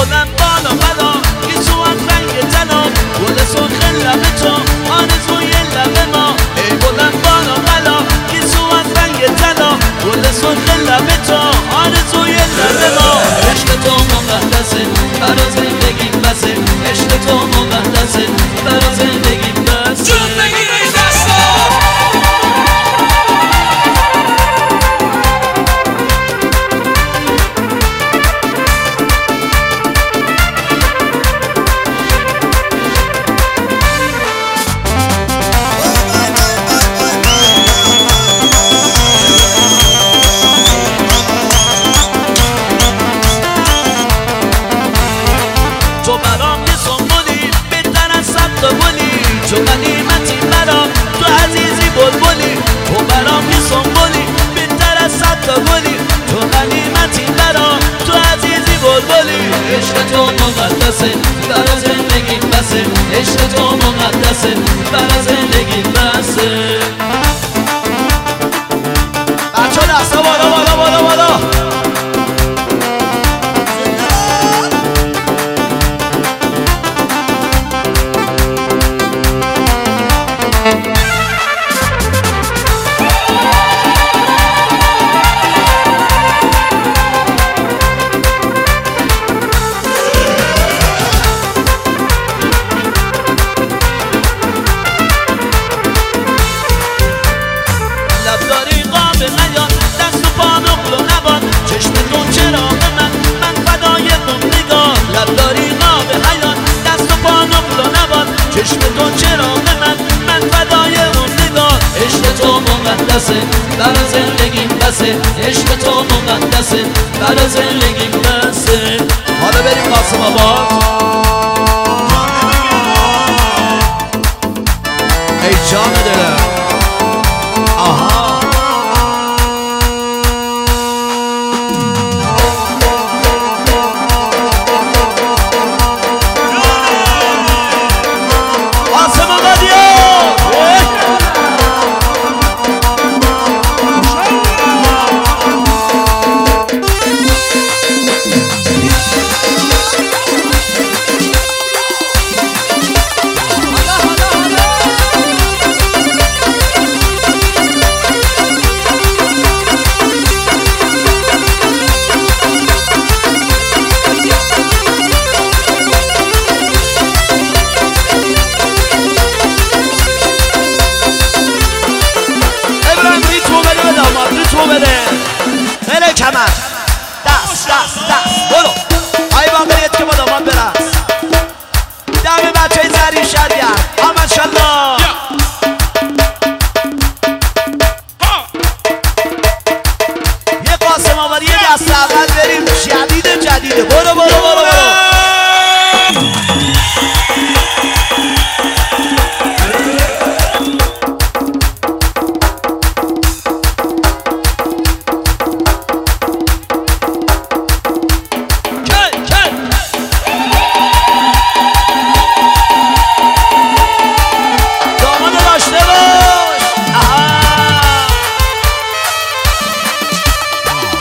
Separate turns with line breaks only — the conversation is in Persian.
بلند بالا بالا که تو از رنگ طلا گل سرخ لب تو آرزوی لب ما ای بلند بالا بالا که تو از رنگ طلا گل سرخ لب تو آرزوی لب ما عشق تو مقدسه برا زندگی بسه عشق تو مقدسه برا زندگی بسه جون بگیره دستا تو برام یه سنبولی بهتر از صد تا گلی تو غنیمتی برام تو عزیزی بلبلی تو برام یه سنبولی بهتر از صد تا گلی تو غنیمتی برام تو عزیزی بلبلی عشق تو مقدسه برا زندگی بسه عشق تو مقدسه برا زندگی بسه بچه ها دستا بالا بالا بالا بالا چشم تو چراغ من فدای اون نگاه عشق تو مقدسه برا زندگیم بسه عشق تو مقدسه برا زندگیم بسه حالا بریم قاسم آباد ای جان دلم آها بده کمر دست برو آی باقریت که با داماد برس دم بچه های زرین شرگر آمد شالله یه قاسم آبادی یه دست اول بریم جدیده برو